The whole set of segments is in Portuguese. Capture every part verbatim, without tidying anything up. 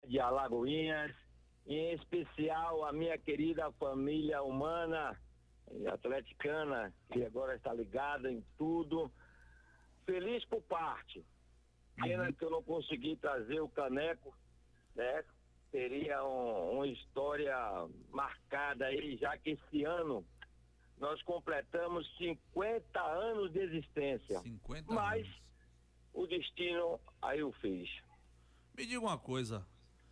de Alagoinhas, em especial a minha querida família humana atleticana, que agora está ligada em tudo. Feliz por parte. Pena uhum. que eu não consegui trazer o caneco, né? Seria um, uma história marcada aí, já que esse ano nós completamos cinquenta anos de existência. cinquenta Mas anos. O destino aí o fez. Me diga uma coisa,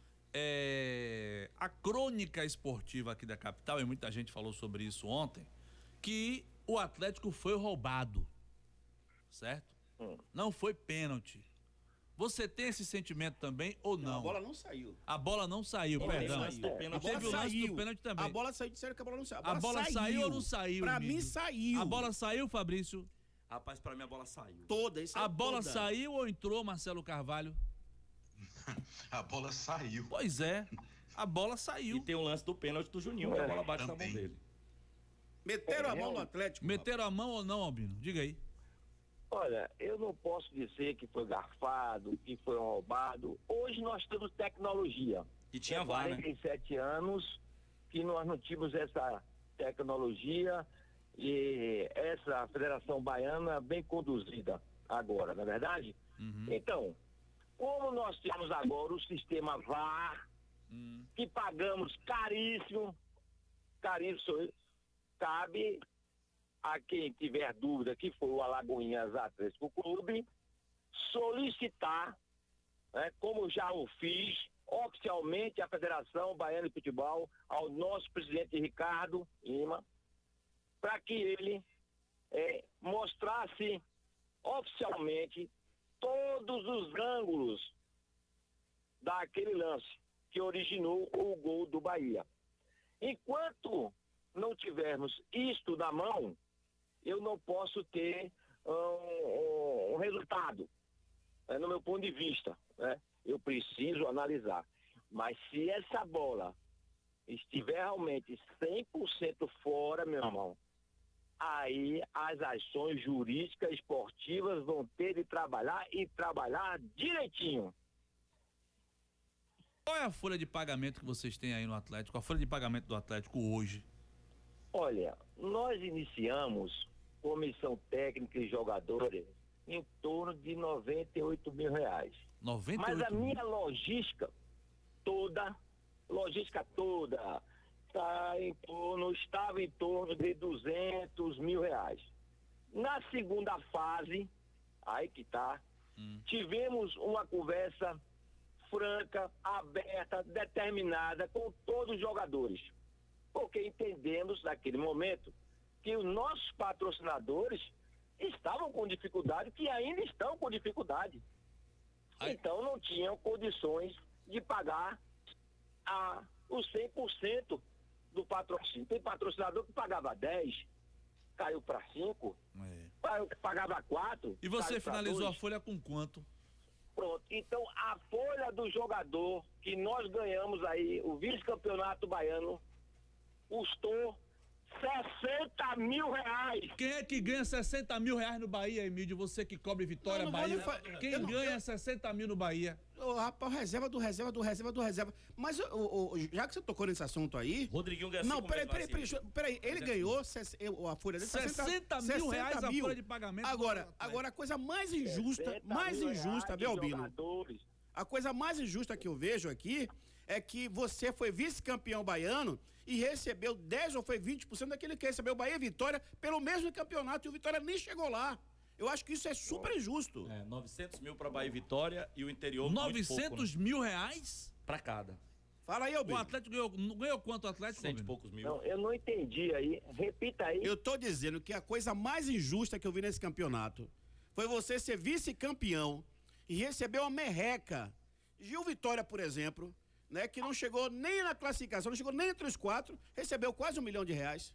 é, a crônica esportiva aqui da capital, e muita gente falou sobre isso ontem, que o Atlético foi roubado, certo? Hum. Não foi pênalti. Você tem esse sentimento também ou não? Não, a bola não saiu. A bola não saiu, não, perdão. Lance do pênalti. Teve o lance do pênalti também. A bola saiu, disseram que a bola não saiu. A bola, a bola saiu. saiu ou não saiu? Pra Emílio? mim saiu. A bola saiu, Fabrício? Rapaz, pra mim a bola saiu. Toda, isso A é bola toda. saiu ou entrou, Marcelo Carvalho? A bola saiu. Pois é, a bola saiu. E tem o lance do pênalti do Juninho, que a bola bate Também. na mão dele. Meteram é, a mão no Atlético. Meteram a mão ou não, Albino? Diga aí. Olha, eu não posso dizer que foi garfado, que foi roubado. Hoje nós temos tecnologia. E tinha Há V A R, né? quarenta e sete anos que nós não tínhamos essa tecnologia e essa Federação Baiana bem conduzida agora, não é verdade? Uhum. Então, como nós temos agora o sistema V A R, uhum. que pagamos caríssimo, caríssimo, cabe a quem tiver dúvida, que foi o Alagoinhas Atlético Clube, solicitar, né, como já o fiz, oficialmente a Federação Baiana de Futebol, ao nosso presidente Ricardo Lima, para que ele é, mostrasse oficialmente todos os ângulos daquele lance que originou o gol do Bahia. Enquanto não tivermos isto na mão, eu não posso ter um, um, um resultado, né, no meu ponto de vista, né? Eu preciso analisar. Mas se essa bola estiver realmente cem por cento fora, meu irmão, aí as ações jurídicas esportivas vão ter de trabalhar e trabalhar direitinho. Qual é a folha de pagamento que vocês têm aí no Atlético? A folha de pagamento do Atlético hoje? Olha, nós iniciamos comissão técnica e jogadores em torno de noventa e oito mil reais. noventa e oito Mas a mil. minha logística toda, logística toda, tá em torno, estava em torno de duzentos mil reais. Na segunda fase, aí que tá, hum. tivemos uma conversa franca, aberta, determinada com todos os jogadores. Porque entendemos naquele momento que os nossos patrocinadores estavam com dificuldade, que ainda estão com dificuldade. Ai. Então não tinham condições de pagar a, os cem por cento do patrocínio. Tem patrocinador que pagava dez, caiu para cinco, é. pagava quatro. E você finalizou a folha com quanto? Pronto, então a folha do jogador que nós ganhamos aí, o vice-campeonato baiano, custou sessenta mil reais. Quem é que ganha sessenta mil reais no Bahia, Emílio? Você que cobre Vitória, não, não Bahia. fa... Quem não, ganha eu... sessenta mil no Bahia? Ô, rapaz, reserva do reserva do reserva do reserva. Mas, ô, ô, já que você tocou nesse assunto aí. Rodriguinho ganhou. Não, peraí, peraí, peraí, peraí. Ele ganhou a folha dele. sessenta mil reais a folha de pagamento. Agora, agora a coisa mais injusta, mais injusta, viu, Albino? A coisa mais injusta que eu vejo aqui é que você foi vice-campeão baiano e recebeu dez ou foi vinte por cento daquele que recebeu Bahia e Vitória pelo mesmo campeonato e o Vitória nem chegou lá. Eu acho que isso é super injusto. É, novecentos mil para Bahia e Vitória e o interior novecentos mil reais? Para cada. Fala aí, Albino. O Atlético ganhou, ganhou quanto o Atlético? Cento e poucos mil. Não, eu não entendi aí. Repita aí. Eu tô dizendo que a coisa mais injusta que eu vi nesse campeonato foi você ser vice-campeão e receber uma merreca. Gil Vitória, por exemplo, né, que não chegou nem na classificação, não chegou nem entre os quatro, recebeu quase um milhão de reais.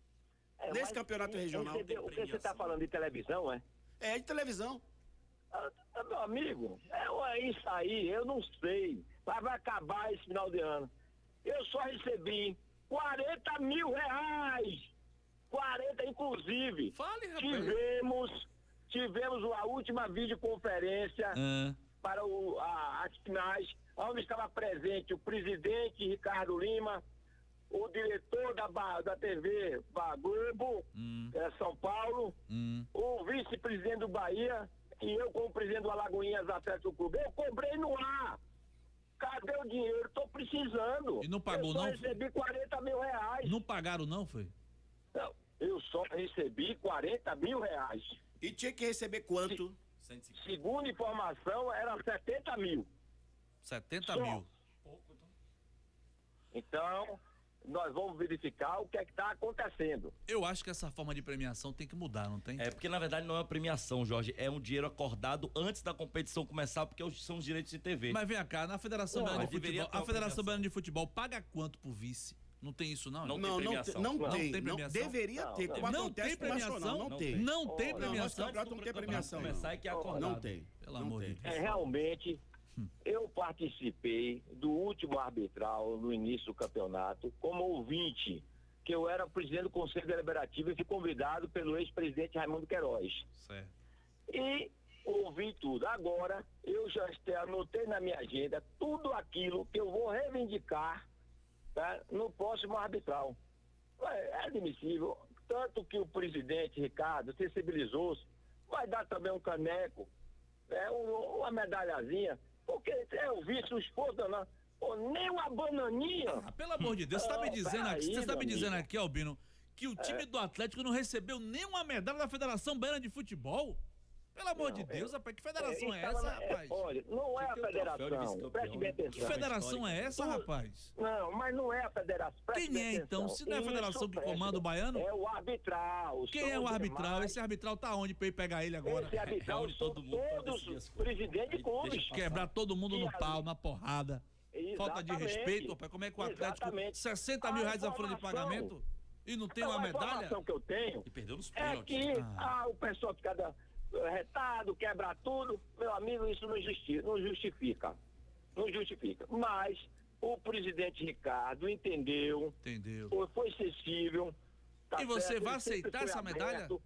É, nesse campeonato regional. Recebeu, o que você está falando de televisão, é? É, de televisão. Ah, meu amigo, é isso aí, eu não sei. Mas vai acabar esse final de ano. Eu só recebi quarenta mil reais. quarenta, inclusive. Fale, rapaz. Tivemos, tivemos a última videoconferência ah. para o, a, as finais, onde estava presente o presidente Ricardo Lima, o diretor da, da T V Globo, hum. é, São Paulo, hum. o vice-presidente do Bahia e eu como presidente do Alagoinhas Atlético Clube. Eu cobrei no ar. Cadê o dinheiro? Tô precisando. E não pagou, eu só não? recebi quarenta mil reais. Não pagaram, não, foi? Não, eu só recebi quarenta mil reais. E tinha que receber quanto? Se, segundo informação, era setenta mil. setenta só. mil. Então, nós vamos verificar o que é que está acontecendo. Eu acho que essa forma de premiação tem que mudar, não tem? É, porque na verdade não é uma premiação, Jorge, é um dinheiro acordado antes da competição começar, porque são os direitos de T V. Mas vem cá, na Federação Não, Baiana de deveria Futebol, ter a uma Federação premiação. Baiana de Futebol paga quanto pro vice? Não tem isso, não? Não, Não, tem não, premiação. tem, não, Não tem, tem não premiação? deveria Não, ter, não. como Não acontece tem com o Nacional, premiação? não, Não tem. tem. Não tem Oh, Não, nosso premiação? campeonato não tem premiação, não. Começar é que é acordado. Não tem. Pelo não amor tem. de Deus. É, realmente, eu participei do último arbitral no início do campeonato como ouvinte, que eu era presidente do Conselho Deliberativo e fui convidado pelo ex-presidente Raimundo Queiroz. Certo. E ouvi tudo. Agora, eu já anotei na minha agenda tudo aquilo que eu vou reivindicar, tá, no próximo arbitral. É admissível, tanto que o presidente Ricardo sensibilizou-se, vai dar também um caneco, né, um, uma medalhazinha, porque é o vice, o esposo, não. Pô, nem uma bananinha. Ah, pelo amor de Deus, você tá me dizendo aqui, você tá me dizendo aqui, Albino, que o time É. do Atlético não recebeu nenhuma medalha da Federação Baiana de Futebol? Pelo amor Não, de Deus, é- rapaz, que federação é, É, essa, é, rapaz? olha, não é a Tinha que ter o troféu de federação, vice-campeão, preste bem né? Que atenção. federação é essa, Tu- rapaz? Não, mas não é a federação. preste Quem bem é, atenção. então? Se não é a Isso, federação que preste comanda bem- o baiano? É o arbitral. Quem são é o os arbitral? demais. Esse arbitral tá onde pra eu ir pegar ele agora? Esse arbitral Reúne são todo mundo pra todos decidir as os coisas. presidentes de Aí clubes. deixa Quebrar todo mundo E no ali- pau, na porrada. Falta de Exatamente. respeito, rapaz. Como é que o Atlético, Exatamente. sessenta mil A reais a folha de informação- pagamento e não tem Então, uma a medalha? informação que eu tenho E perdeu nos é pênaltis. que Ah. ah, o pessoal fica da- retado, quebra tudo. Meu amigo, isso não, justi não justifica. Não justifica. Mas o presidente Ricardo entendeu, Entendeu? foi, foi sensível. tá E você certo, vai ele sempre aceitar foi essa medalha? aberto.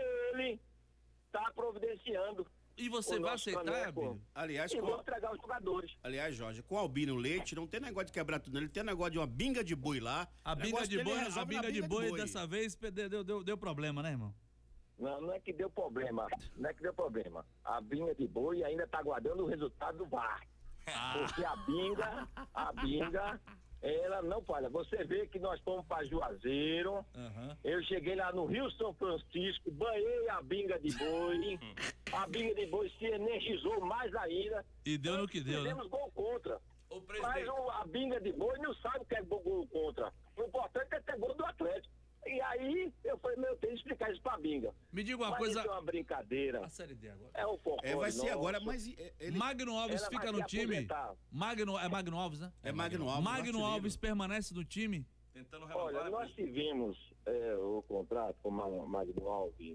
Ele está providenciando. E você o vai nosso aceitar, caneco. Albino? Aliás, E com, vou entregar os jogadores. aliás, Jorge, com o Albino Leite não tem negócio de quebrar tudo, não. Ele tem negócio de uma binga de boi lá. A O binga negócio de dele boi, resolve a na binga de boi dessa vez deu, deu, deu, deu problema, né, irmão? Não, não é que deu problema. Não é que deu problema. A binga de boi ainda está aguardando o resultado do V A R. Porque a binga, a binga, ela não falha. Você vê que nós fomos para Juazeiro. Aham. Eu cheguei lá no Rio São Francisco, banhei a binga de boi. A binga de boi se energizou mais ainda. E deu no que deu, né? Fizemos gol contra. Ô, Mas presidente. o- a binga de boi não sabe o que é gol contra. O importante é ter gol do Atlético. E aí eu falei, meu, eu tenho que explicar isso pra binga. Me diga uma Mas coisa. isso é uma brincadeira. A Série D agora. É um folclore É, vai ser nosso. agora, mas é, ele Magno Alves Ela vai fica se no time? aposentar. Magno, é Magno Alves, né? é Magno Alves. Magno artilheiro. Alves permanece no time? Tentando renovar. Olha, nós tivemos é, o contrato com o Magno Alves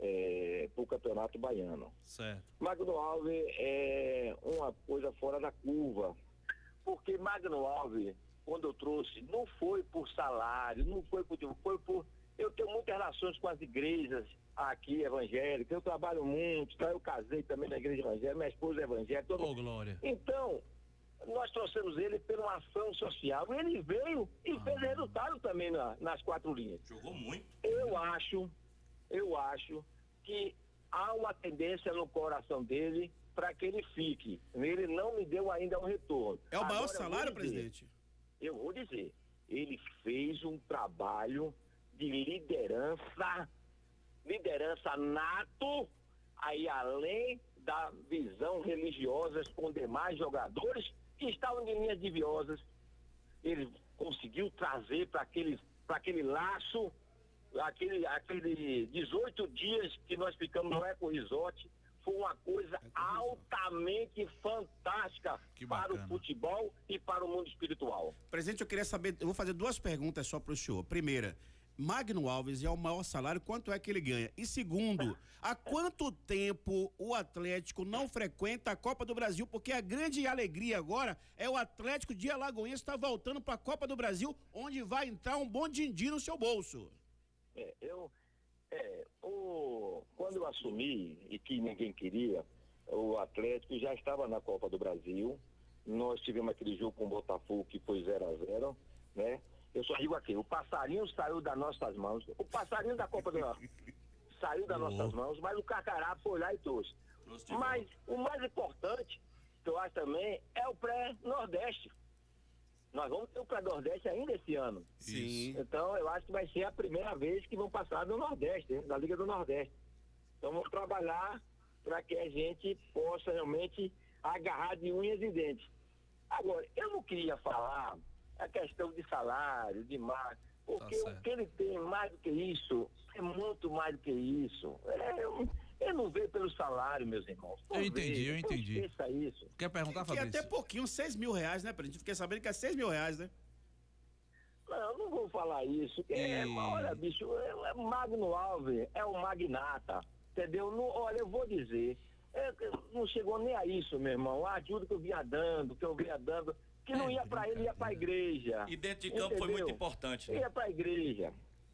é, para o Campeonato Baiano. Certo. Magno Alves é uma coisa fora da curva, porque Magno Alves, quando eu trouxe, não foi por salário, não foi por... Foi por eu tenho muitas relações com as igrejas aqui evangélicas, eu trabalho muito, tá? Eu casei também na igreja evangélica, minha esposa é evangélica. todo- Ô, Glória. Então, nós trouxemos ele por uma ação social. Ele veio e Ah. fez resultado também na- nas quatro linhas. Jogou muito. Eu acho, eu acho que há uma tendência no coração dele para que ele fique. Ele não me deu ainda um retorno. É o maior Agora, eu vou salário, dizer, presidente? Eu vou dizer, ele fez um trabalho de liderança, liderança nato, aí além da visão religiosa com demais jogadores que estavam em linhas duviosas, ele conseguiu trazer para aquele, para aquele laço, aquele, aquele dezoito dias que nós ficamos no Eco Resort, foi uma coisa altamente fantástica Que para o bacana. futebol e para o mundo espiritual. Presidente, eu queria saber, eu vou fazer duas perguntas só para o senhor. Primeira, Magno Alves é o maior salário, quanto é que ele ganha? E segundo, há quanto tempo o Atlético não frequenta a Copa do Brasil? Porque a grande alegria agora é o Atlético de Alagoinhas estar voltando para a Copa do Brasil, onde vai entrar um bom din-din no seu bolso. É, eu, é, o, quando eu assumi, e que ninguém queria, o Atlético já estava na Copa do Brasil. Nós tivemos aquele jogo com o Botafogo que foi zero a zero, né? Eu só digo aqui, o passarinho saiu das nossas mãos, o passarinho da Copa do Brasil saiu das nossas mãos, mas o Carcará foi lá e trouxe. Mas o mais importante, que eu acho também, é o pré-Nordeste. Nós vamos ter o pré-Nordeste ainda esse ano. Sim. Então eu acho que vai ser a primeira vez que vão passar no Nordeste, né? Na Liga do Nordeste. Então vamos trabalhar para que a gente possa realmente agarrar de unhas e dentes. Agora, eu não queria falar a questão de salário, de mar, porque tá o que ele tem mais do que isso, é muito mais do que isso. É, eu, eu não vejo pelo salário, meus irmãos. Eu entendi, eu entendi. Esqueça isso. Quer perguntar, que, Fabrício? Que até pouquinho, seis mil reais, né, pra gente? Fiquei sabendo que é seis mil reais, né? Não, eu não vou falar isso. E... É, olha, bicho, é, é Magno Alves, é um magnata, entendeu? Não, olha, eu vou dizer, é, não chegou nem a isso, meu irmão. A ajuda que eu vinha dando, que eu vinha dando, que não é, ia pra ele, ia pra igreja. E dentro de campo entendeu? Foi muito importante, né? Ia pra igreja.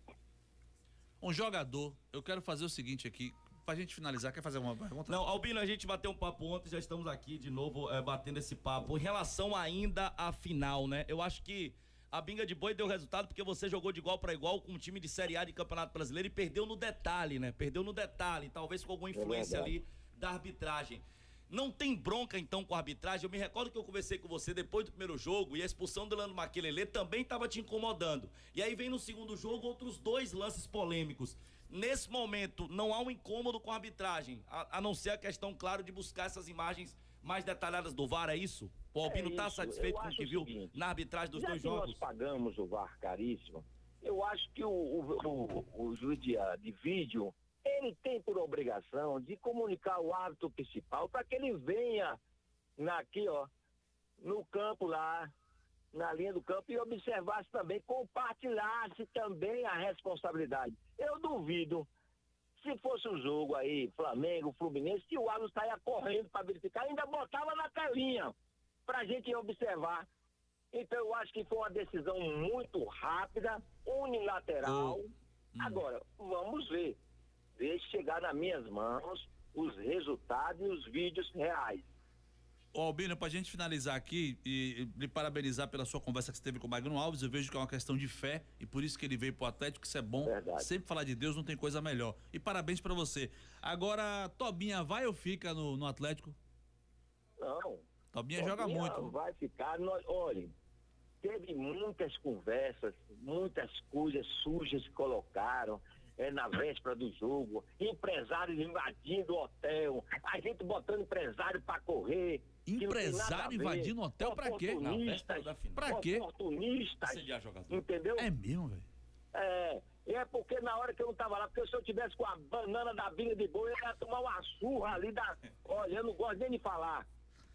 Um jogador, eu quero fazer o seguinte aqui, pra gente finalizar, quer fazer uma pergunta? Não, Albino, a gente bateu um papo ontem, já estamos aqui de novo é, batendo esse papo. Em relação ainda à final, né? Eu acho que a Binga de Boi deu resultado porque você jogou de igual para igual com um time de Série A de Campeonato Brasileiro e perdeu no detalhe, né? Perdeu no detalhe, talvez com alguma influência é ali da arbitragem. Não tem bronca então com a arbitragem? Eu me recordo que eu conversei com você depois do primeiro jogo e a expulsão do Leandro Maquelele também estava te incomodando. E aí vem no segundo jogo outros dois lances polêmicos. Nesse momento não há um incômodo com a arbitragem, a, a não ser a questão, claro, de buscar essas imagens mais detalhadas do V A R, é isso? O Albino está é satisfeito com o que viu seguinte, na arbitragem dos dois jogos? Nós pagamos o V A R caríssimo. Eu acho que o, o, o, o juiz de, de vídeo, ele tem por obrigação de comunicar o árbitro principal para que ele venha na, aqui, ó, no campo lá, na linha do campo e observasse também, compartilhasse também a responsabilidade. Eu duvido, se fosse um jogo aí, Flamengo, Fluminense, que o árbitro saia correndo para verificar, ainda botava na telinha para a gente observar. Então eu acho que foi uma decisão muito rápida, unilateral. Hum. Agora, vamos ver. Deixe chegar nas minhas mãos os resultados e os vídeos reais. Ô Albino, pra gente finalizar aqui e lhe parabenizar pela sua conversa que você teve com o Magno Alves, eu vejo que é uma questão de fé e por isso que ele veio pro Atlético, isso é bom. Verdade. Sempre falar de Deus não tem coisa melhor. E parabéns pra você. Agora, Tobinha vai ou fica no, no Atlético? Não. Tobinha, Tobinha joga muito. Vai ficar, nós, olha, teve muitas conversas, muitas coisas sujas que colocaram. É, na véspera do jogo, empresários invadindo o hotel, a gente botando empresário para correr. Empresário invadindo o hotel pra quê? Pra quê? Oportunistas, entendeu? É mesmo, velho? É, é porque na hora que eu não tava lá, porque se eu tivesse com a banana da Binga de Boi, eu ia tomar uma surra ali da... Olha, eu não gosto nem de falar.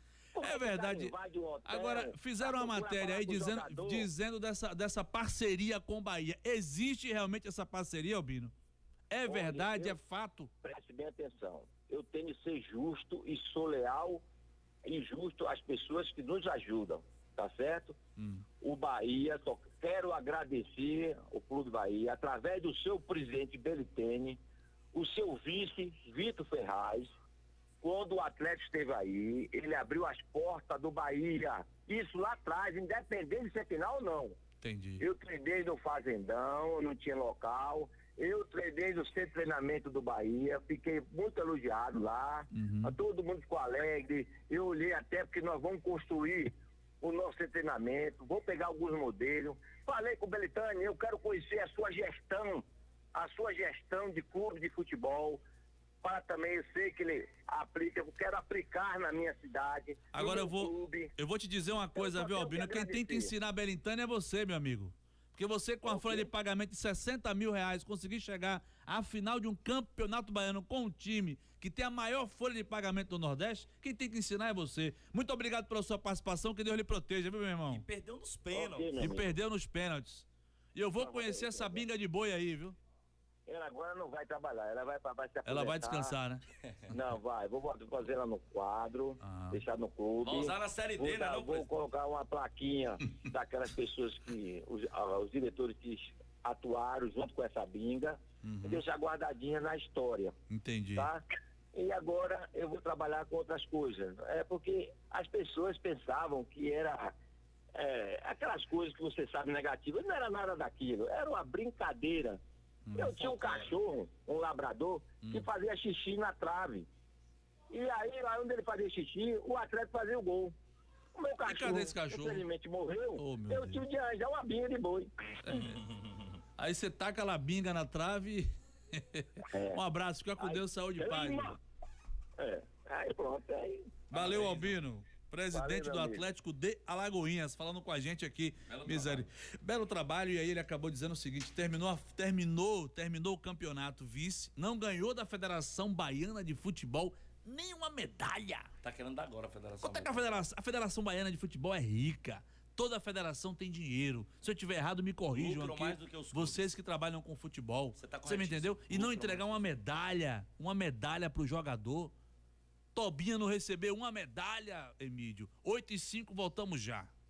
É verdade. Agora, fizeram uma matéria aí dizendo, dizendo dessa, dessa parceria com o Bahia. Existe realmente essa parceria, Albino? É Olha, verdade, eu, é fato? Preste bem atenção. Eu tenho que ser justo e sou leal e justo às pessoas que nos ajudam, tá certo? Hum. O Bahia, só quero agradecer o Clube Bahia, através do seu presidente Belitene, o seu vice, Vitor Ferraz. Quando o Atlético esteve aí, ele abriu as portas do Bahia. Isso lá atrás, independente de ser final ou não. Entendi. Eu treinei no Fazendão, não tinha local. Eu treinei no centro de treinamento do Bahia. Fiquei muito elogiado lá. Uhum. Todo mundo ficou alegre. Eu olhei até porque nós vamos construir o nosso treinamento. Vou pegar alguns modelos. Falei com o Belitani, eu quero conhecer a sua gestão. A sua gestão de clube de futebol. Para também, eu sei que ele aplica, eu quero aplicar na minha cidade. Agora eu vou, clube. eu vou te dizer uma coisa, viu, Albino? Que Quem tem que ensinar a Belintani é você, meu amigo. Porque você, com a folha de pagamento de sessenta mil reais, conseguir chegar à final de um campeonato baiano com um time que tem a maior folha de pagamento do Nordeste, quem tem que ensinar é você. Muito obrigado pela sua participação, que Deus lhe proteja, viu, meu irmão? E perdeu nos pênaltis. Okay, e perdeu nos pênaltis. E eu vou ah, conhecer essa binga de boi aí, viu? Ela agora não vai trabalhar, ela vai, vai se Ela vai descansar, né? Não, vai. Vou fazer ela no quadro, ah. deixar no clube. Vou usar na Série D, né? Vou, vou colocar uma plaquinha daquelas pessoas que, os, os diretores que atuaram junto com essa binga, uhum. e deixar guardadinha na história. Entendi. Tá? e agora eu vou trabalhar com outras coisas. É porque as pessoas pensavam que era é, aquelas coisas que você sabe negativas, não era nada daquilo, era uma brincadeira. Hum, eu tinha um cachorro, um labrador, hum. que fazia xixi na trave. E aí, lá onde ele fazia xixi, o atleta fazia o gol. O meu cachorro, cadê esse cachorro? infelizmente, morreu. Oh, eu tive de arranjar uma binga de boi. É. Aí você taca a binga na trave. É. Um abraço, fica com aí, Deus, saúde e paz. É, aí pronto. Aí... Valeu, Albino. Presidente Valeu, do Atlético amigo. de Alagoinhas, falando com a gente aqui. Belo Miséria. Trabalho. Belo trabalho, e aí ele acabou dizendo o seguinte: terminou, terminou, terminou o campeonato vice, não ganhou da Federação Baiana de Futebol nenhuma medalha. Tá querendo dar agora a Federação. Quanto é que a Federação, a Federação Baiana de Futebol é rica? Toda a federação tem dinheiro. Se eu tiver errado, me corrijam aqui. Mais do que os vocês que trabalham com futebol. Você, tá Você me entendeu? E não entregar uma medalha, uma medalha pro jogador. Tobinha não recebeu uma medalha, Emílio. oito e cinco, voltamos já.